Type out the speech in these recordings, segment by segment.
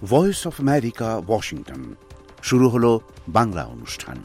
Voice of America, Washington. শুরু হলো বাংলা অনুষ্ঠান।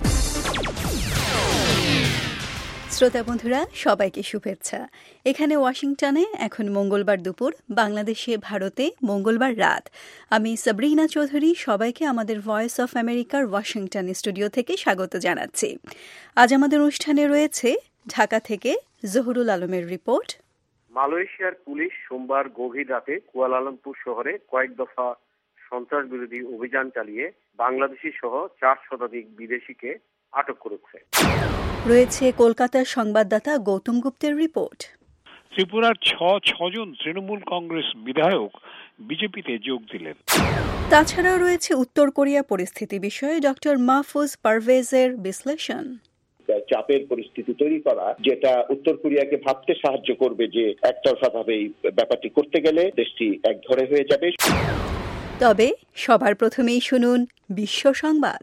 শ্রোতা বন্ধুরা, সবাইকে শুভেচ্ছা। এখানে ওয়াশিংটনে এখন মঙ্গলবার দুপুর, বাংলাদেশে ভারতে মঙ্গলবার রাত। আমি সাবরিনা চৌধুরী সবাইকে আমাদের ভয়েস অফ আমেরিকার ওয়াশিংটন স্টুডিও থেকে স্বাগত জানাচ্ছি। আজ আমাদের অনুষ্ঠানে রয়েছে ঢাকা থেকে জহুরুল আলমের রিপোর্ট। মালয়েশিয়ার পুলিশ সোমবার গভীর রাতে কুয়ালালামপুর শহরে কয়েক দফা সন্ত্রাস বিরোধী অভিযান চালিয়ে বাংলাদেশি সহ 4 শতাধিক বিদেশিকে আটক করেছে। রয়েছে কলকাতার সংবাদদাতা গৌতম গুপ্তের রিপোর্ট। ত্রিপুরার ছজন তৃণমূল কংগ্রেস বিধায়ক বিজেপিতে যোগ দিলেন। তাছাড়াও রয়েছে উত্তর কোরিয়া পরিস্থিতি বিষয়ে ডক্টর মাহফুজ পারভেজের বিশ্লেষণ। চাপের পরিস্থিতি তৈরি করা, যেটা উত্তর কোরিয়াকে ভাবতে সাহায্য করবে যে একতরফাভাবে এই ব্যাপারটি করতে গেলে দেশটি একঘরে হয়ে যাবে। তবে সবার প্রথমেই শুনুন বিশ্ব সংবাদ।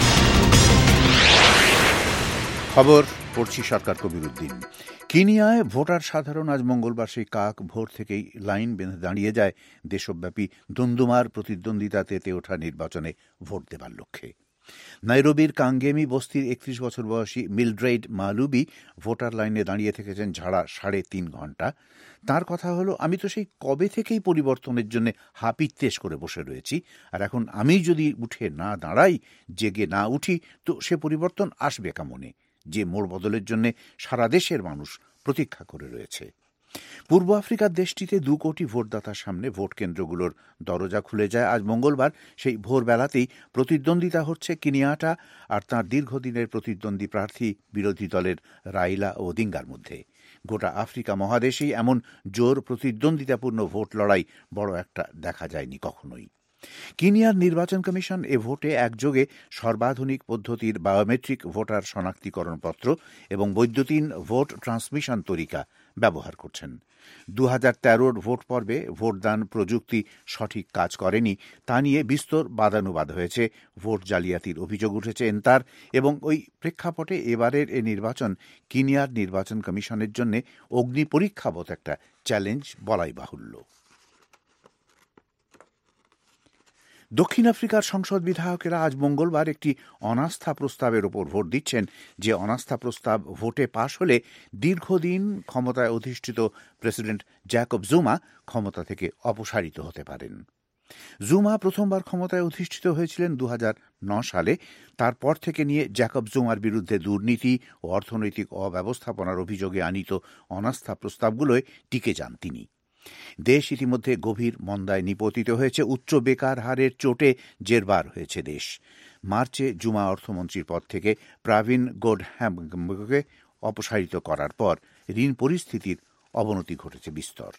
খবর পড়ছি সরকার কবিরুদ্দিন। কেনিয়ায় ভোটার সাধারণ আজ মঙ্গলবার সেই কাক ভোর থেকেই লাইন বেঁধে দাঁড়িয়ে যায় দেশব্যাপী দুমদুমার প্রতিদ্বন্দ্বিতা তেতে ওঠা নির্বাচনে ভোট দেবার লক্ষ্যে। নাইরোবির কাঙ্গেমি বস্তির 31 বছর বয়সী মিলড্রেড মালুবি ভোটার লাইনে দাঁড়িয়ে থেকেছেন ঝাড়া 3.5 ঘণ্টা। তার কথা হলো, আমি তো সেই কবে থেকেই পরিবর্তনের জন্য হাপিত্তেশ করে বসে রয়েছি, আর এখন আমি যদি উঠে না দাঁড়াই, জেগে না উঠি, তো সে পরিবর্তন আসবে কেমনে, যে মোড় বদলের জন্য সারা দেশের মানুষ প্রতীক্ষা করে রয়েছে। পূর্ব আফ্রিকার দেশটিতে 2 কোটি ভোটদাতার সামনে ভোট কেন্দ্রগুলোর দরজা খুলে যায় আজ মঙ্গলবার। সেই ভোরবেলাতেই প্রতিদ্বন্দ্বিতা হচ্ছে কিনিয়াটা আর তাঁর দীর্ঘদিনের প্রতিদ্বন্দ্বী প্রার্থী বিরোধী দলের রাইলা ওদিঙ্গার মধ্যে। গোটা আফ্রিকা মহাদেশেই এমন জোর প্রতিদ্বন্দ্বিতাপূর্ণ ভোট লড়াই বড় একটা দেখা যায়নি কখনোই। কেনিয়ার নির্বাচন কমিশন এ ভোটে একযোগে সর্বাধুনিক পদ্ধতির বায়োমেট্রিক ভোটার শনাক্তিকরণপত্র এবং বৈদ্যুতিন ভোট ট্রান্সমিশন তরিকা ব্যবহার করছেন। 2013 ভোট পর্বে ভোটদান প্রযুক্তি সঠিক কাজ করেনি, তা নিয়ে বিস্তর বাদানুবাদ হয়েছে। ভোট জালিয়াতির অভিযোগ উঠেছে এনতার, এবং ওই প্রেক্ষাপটে এবারের এ নির্বাচন কেনিয়ার নির্বাচন কমিশনের জন্য অগ্নি পরীক্ষাবৎ একটা চ্যালেঞ্জ বলাই বাহুল্য। দক্ষিণ আফ্রিকার সংসদ বিধায়কেরা আজ মঙ্গলবার একটি অনাস্থা প্রস্তাবের ওপর ভোট দিচ্ছেন, যে অনাস্থা প্রস্তাব ভোটে পাশ হলে দীর্ঘদিন ক্ষমতায় অধিষ্ঠিত প্রেসিডেন্ট জ্যাকব জুমা ক্ষমতা থেকে অপসারিত হতে পারেন। জুমা প্রথমবার ক্ষমতায় অধিষ্ঠিত হয়েছিলেন 2009 সালে। তারপর থেকে নিয়ে জ্যাকব জুমার বিরুদ্ধে দুর্নীতি ও অর্থনৈতিক অব্যবস্থাপনার অভিযোগে আনিত অনাস্থা প্রস্তাবগুলোয় টিকে যান তিনি। দেশ ইতিমধ্যে গভীর মন্দায় নিপতিত হয়েছে। উচ্চ বেকার হারের চোটে জেরবার হয়েছে দেশ। মার্চে জুমা অর্থমন্ত্রীর পদ থেকে প্রবীণ গোডহ্যামকে অপসারিত করার পর ঋণ পরিস্থিতির অবনতি ঘটেছে বিস্তর।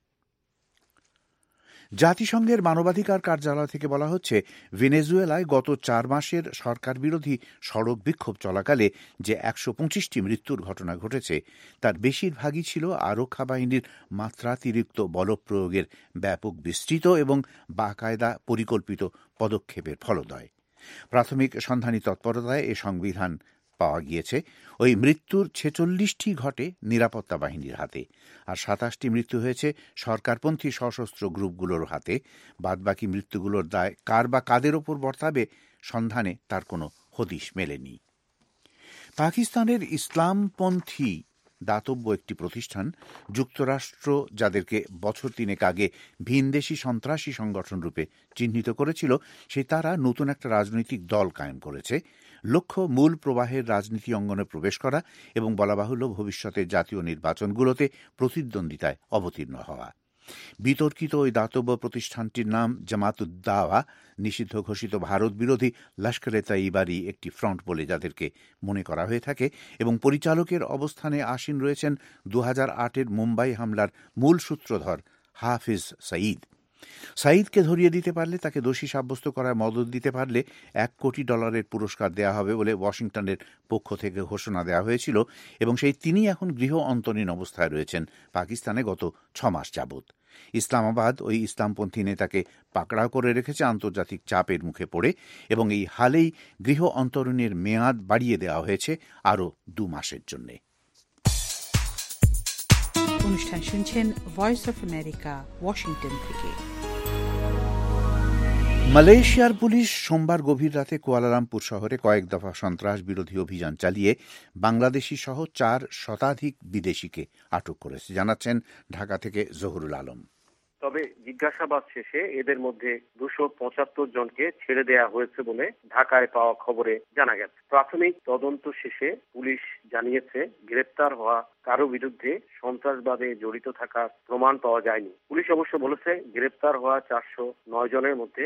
জাতিসংঘের মানবাধিকার কার্যালয় থেকে বলা হচ্ছে, ভেনেজুয়েলায় গত 4 মাসের সরকার বিরোধী সড়ক বিক্ষোভ চলাকালে যে 125টি মৃত্যুর ঘটনা ঘটেছে, তার বেশিরভাগই ছিল আরক্ষা বাহিনীর মাত্রাতিরিক্ত বলপ্রয়োগের ব্যাপক বিস্তৃত এবং বাকায়দা পরিকল্পিত পদক্ষেপের ফলদায়। প্রাথমিক সন্ধানী তৎপরতায় এ সংবিধান পাওয়া গিয়েছে। ওই মৃত্যুর 46টি ঘটে নিরাপত্তা বাহিনীর হাতে, আর 27টি মৃত্যু হয়েছে সরকারপন্থী সশস্ত্র গ্রুপগুলোর হাতে। বাদবাকি মৃত্যুগুলোর দায় কার বা কাদের ওপর বর্তাবে সন্ধানে তার কোনো হদিশ মেলেনি। পাকিস্তানের ইসলামপন্থী দাতব্য একটি প্রতিষ্ঠান যুক্তরাষ্ট্র যাদেরকে বছর 3 আগে ভিনদেশি সন্ত্রাসী সংগঠন রূপে চিহ্নিত করেছিল, তারা নতুন একটা রাজনৈতিক দল কায়েম করেছে। লক্ষ্য মূল প্রবাহের রাজনীতি অঙ্গনে প্রবেশ করা এবং বলা বাহুল্য ভবিষ্যতে জাতীয় নির্বাচনগুলোতে প্রতিদ্বন্দ্বিতায় অবতীর্ণ হওয়া। বিতর্কিত ওই দাতব্য প্রতিষ্ঠানটির নাম জামাত-উদ-দাওয়া, নিষিদ্ধ ঘোষিত ভারত বিরোধী লস্কর-ই-তৈয়বারই একটি ফ্রন্ট বলে যাদেরকে মনে করা হয়ে থাকে, এবং পরিচালকের অবস্থানে আসীন রয়েছেন 2008-এর মুম্বাই হামলার মূল সূত্রধর হাফিজ সঈদ। সাঈদকে ধরিয়ে দিতে পারলে, তাকে দোষী সাব্যস্ত করায় মদদ দিতে পারলে $1 কোটি পুরস্কার দেওয়া হবে বলে ওয়াশিংটনের পক্ষ থেকে ঘোষণা দেওয়া হয়েছিল, এবং তিনি এখন গৃহ অন্তরীণ অবস্থায় রয়েছেন পাকিস্তানে গত 6 মাস যাবৎ। ইসলামাবাদ ওই ইসলামপন্থী নেতাকে পাকড়াও করে রেখেছে আন্তর্জাতিক চাপের মুখে পড়ে, এবং এই হালেই গৃহ অন্তরীণের মেয়াদ বাড়িয়ে দেওয়া হয়েছে আরও 2 মাসের জন্য। অনুষ্ঠান শুনছেন ভয়েস অফ আমেরিকা, ওয়াশিংটন থেকে। মালয়েশিয়ার পুলিশ সোমবার গভীর রাতে কুয়ালালামপুর শহরে কয়েক দফা সন্ত্রাস বিরোধী অভিযান চালিয়ে বাংলাদেশি সহ 4 শতাধিক বিদেশিকে আটক করেছে, জানাচ্ছেন ঢাকা থেকে জহুরুল আলম। তবে জিজ্ঞাসাবাদ শেষে এদের মধ্যে 275 জনকে ছেড়ে দেয়া হয়েছে বলে ঢাকায় পাওয়া খবরে জানা গেছে। প্রাথমিক তদন্ত শেষে পুলিশ জানিয়েছে গ্রেপ্তার হওয়া কারো বিরুদ্ধে সন্ত্রাসবাদে জড়িত থাকার প্রমাণ পাওয়া যায়নি। পুলিশ অবশ্য বলেছে গ্রেপ্তার হওয়া 409 জনের মধ্যে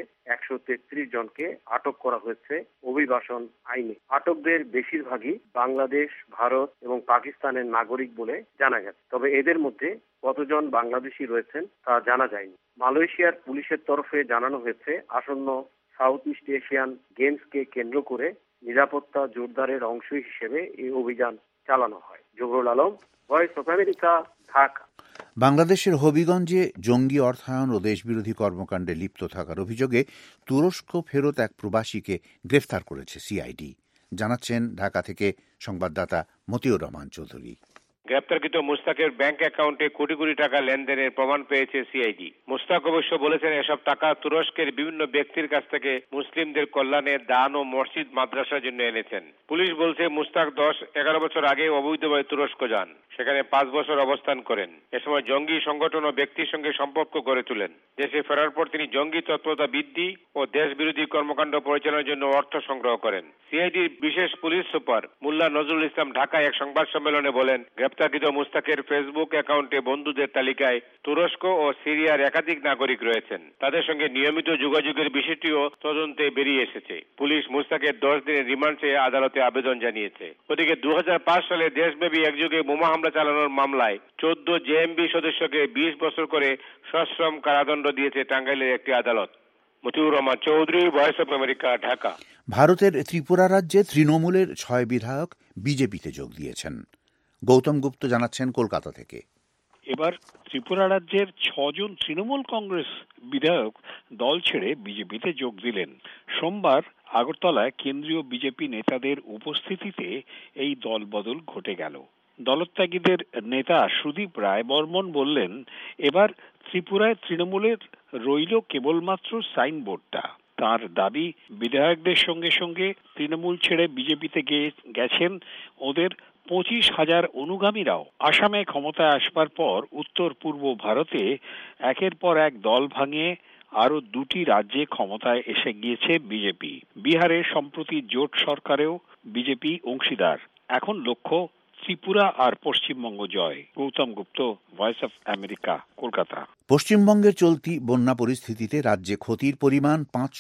133 জনকে আটক করা হয়েছে অভিবাসন আইনে। আটকদের বেশিরভাগই বাংলাদেশ, ভারত এবং পাকিস্তানের নাগরিক বলে জানা গেছে। তবে এদের মধ্যে কতজন বাংলাদেশি রয়েছেন তা জানা যায়নি। মালয়েশিয়ার পুলিশের তরফে জানানো হয়েছে আসন্ন সাউথ ইস্ট এশিয়ান গেমসকে কেন্দ্র করে নিরাপত্তা জোরদারের অংশ হিসেবে এই অভিযান চালানো হয়। Zahurul Alam, voice of America, Dhaka. বাংলাদেশের হবিগঞ্জে জঙ্গি অর্থায়ন ও দেশবিরোধী কর্মকাণ্ডে লিপ্ত থাকার অভিযোগে তুরস্ক ফেরত এক প্রবাসীকে গ্রেফতার করেছে সিআইডি, জানাচ্ছেন ঢাকা থেকে সংবাদদাতা মতিউর রহমান চৌধুরী। গ্রেপ্তারকৃত মুস্তাকের ব্যাংক অ্যাকাউন্টে কোটি কোটি টাকা লেনদেনের প্রমাণ পেয়েছে সিআইডি। মুস্তাক অবশ্য বলেছেন এসব টাকা তুরস্কের বিভিন্ন ব্যক্তির কাছ থেকে মুসলিমদের কল্যাণে দান ও মসজিদ মাদ্রাসার জন্য এনেছেন। পুলিশ বলছে মুস্তাক 10-11 বছর আগে অবৈধভাবে তুরস্ক যান, সেখানে 5 বছর অবস্থান করেন। এ সময় জঙ্গি সংগঠন ও ব্যক্তির সঙ্গে সম্পর্ক গড়ে তোলেন। দেশে ফেরার পর তিনি জঙ্গি তৎপরতা বৃদ্ধি ও দেশ বিরোধী কর্মকাণ্ড পরিচালনার জন্য অর্থ সংগ্রহ করেন। সিআইডির বিশেষ পুলিশ সুপার মোল্লা নজরুল ইসলাম ঢাকায় এক সংবাদ সম্মেলনে বলেন, গ্রেপ্তারকৃত মুস্তাকের ফেসবুক অ্যাকাউন্টে বন্ধুদের তালিকায় তুরস্ক ও সিরিয়ার একাধিক নাগরিক রয়েছেন। তাদের সঙ্গে নিয়মিত যোগাযোগের বিষয়টিও তদন্তে বেরিয়ে এসেছে। পুলিশ মুস্তাকের 10 দিনের রিমান্ড চেয়ে আদালতে আবেদন জানিয়েছে। ওদিকে 2005 সালে দেশব্যাপী একযোগে বোমা হামলা চালানোর মামলায় 14 জেএমবি সদস্যকে 20 বছর করে সশ্রম কারাদণ্ড দিয়েছে টাঙ্গাইলের একটি আদালত। Motiur Rahman Chowdhury, voice of America, Dhaka. ভারতের ত্রিপুরা রাজ্যে তৃণমূলের 6 বিধায়ক বিজেপিতে যোগ দিয়েছেন। গৌতম গুপ্ত জানাচ্ছেন কলকাতা থেকে। এবার ত্রিপুরা রাজ্যের 6 জন তৃণমূল কংগ্রেস বিধায়ক দল ছেড়ে বিজেপিতে যোগ দিলেন। সোমবার আগরতলায় কেন্দ্রীয় বিজেপি নেতাদের উপস্থিতিতে এই দল বদল ঘটে গেল। দলত্যাগীদের নেতা সুদীপ রায় বর্মন বললেন, এবার ত্রিপুরায় তৃণমূলের রইল কেবলমাত্র সাইনবোর্ডটা। তার দাবি, বিধায়কদের সঙ্গে সঙ্গে তৃণমূল ছেড়ে বিজেপিতে গেছেন ওদের 25,000 অনুগামীরাও। আসামে ক্ষমতায় আসবার পর উত্তর পূর্ব ভারতে একের পর এক দল ভাঙিয়ে আরো 2টি রাজ্যে ক্ষমতায় এসে গিয়েছে বিজেপি। বিহারে সম্প্রতি জোট সরকারেও বিজেপি অংশীদার। এখন লক্ষ্য ত্রিপুরা আর পশ্চিমবঙ্গ জয়। Gautam Gupta, voice of America, Kolkata. পশ্চিমবঙ্গের চলতি বন্যা পরিস্থিতিতে রাজ্যে ক্ষতির পরিমাণ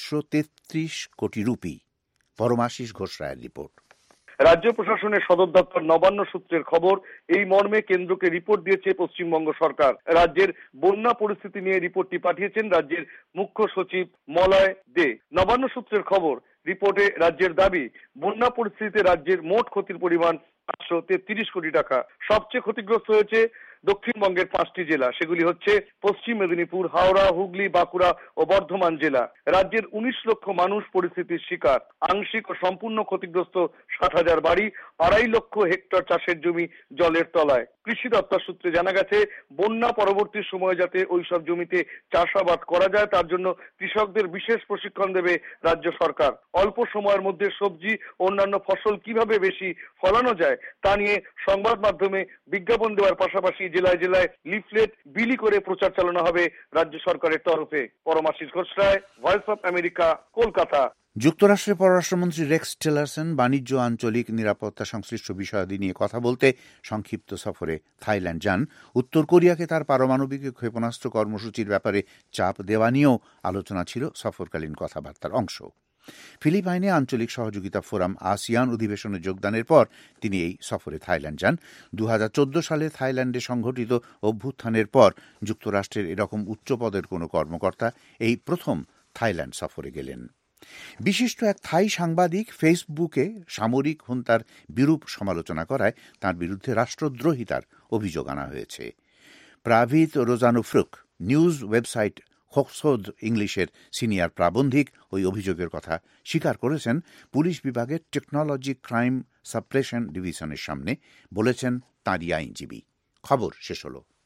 533 কোটি রুপি। পরমাশিস ঘোষ রায়ের রিপোর্ট। রাজ্য প্রশাসনের সদর দপ্তর নবান্ন সূত্রের খবর, এই মর্মে কেন্দ্রকে রিপোর্ট দিয়েছে পশ্চিমবঙ্গ সরকার। রাজ্যের বন্যা পরিস্থিতি নিয়ে রিপোর্টটি পাঠিয়েছেন রাজ্যের মুখ্য সচিব মলয় দে। নবান্ন সূত্রের খবর, রিপোর্টে রাজ্যের দাবি, বন্যা পরিস্থিতিতে রাজ্যের মোট ক্ষতির পরিমাণ 533 কোটি টাকা। সবচেয়ে ক্ষতিগ্রস্ত হয়েছে দক্ষিণবঙ্গের 5টি জেলা, সেগুলি হচ্ছে পশ্চিম মেদিনীপুর, হাওড়া, হুগলি, বাঁকুড়া ও বর্ধমান জেলা। রাজ্যের 19 লক্ষ মানুষ পরিস্থিতির শিকার। আংশিক ও সম্পূর্ণ ক্ষতিগ্রস্ত 60,000 বাড়ি, 2.5 লক্ষ হেক্টর চাষের জমি জলের তলায়। কৃষি দপ্তর সূত্রে জানা গেছে, বন্যা পরবর্তী সময়ে যাতে ওইসব জমিতে চাষাবাদ করা যায় তার জন্য কৃষকদের বিশেষ প্রশিক্ষণ দেবে রাজ্য সরকার। অল্প সময়ের মধ্যে সবজি ও অন্যান্য ফসল কিভাবে বেশি ফলানো যায় তা নিয়ে সংবাদ মাধ্যমে বিজ্ঞাপন দেওয়ার পাশাপাশি জেলায় জেলায় লিফলেট বিলি করে প্রচার চালানো হবে রাজ্য সরকারের তরফে। Paramashis Ghosh Roy, voice of America, Kolkata. যুক্তরাষ্ট্রের পররাষ্ট্রমন্ত্রী রেক্স টিলারসন বাণিজ্য আঞ্চলিক নিরাপত্তা সংশ্লিষ্ট বিষয়াদি নিয়ে কথা বলতে সংক্ষিপ্ত সফরে থাইল্যান্ড যান। উত্তর কোরিয়াকে তার পারমাণবিক ক্ষেপণাস্ত্র কর্মসূচির ব্যাপারে চাপ দেওয়া নিয়েও আলোচনা ছিল সফরকালীন কথাবার্তার অংশ। ফিলিপাইনে আঞ্চলিক সহযোগিতা ফোরাম আসিয়ান অধিবেশনে যোগদানের পর তিনি এই সফরে থাইল্যান্ড যান। 2014 সালে থাইল্যান্ডে সংঘটিত অভ্যুত্থানের পর যুক্তরাষ্ট্রের এরকম উচ্চপদের কোনো কর্মকর্তা এই প্রথম থাইল্যান্ড সফরে গেলেন। বিশিষ্ট এক থাই সাংবাদিক ফেসবুকে সামরিক হুন্তার বিরূপ সমালোচনা করায় তার বিরুদ্ধে রাষ্ট্রদ্রোহিতার অভিযোগ আনা হয়েছে। প্রাভিত রোজানুফ্রুক নিউজ ওয়েবসাইট হোকসোদ ইংলিশের সিনিয়র প্রাবন্ধিক ওই অভিযোগের কথা স্বীকার করেছেন পুলিশ বিভাগের টেকনোলজি ক্রাইম সাপ্রেশন ডিভিশনের সামনে, বলেছেন তাঁরই আইনজীবী। খবর শেষ হলো।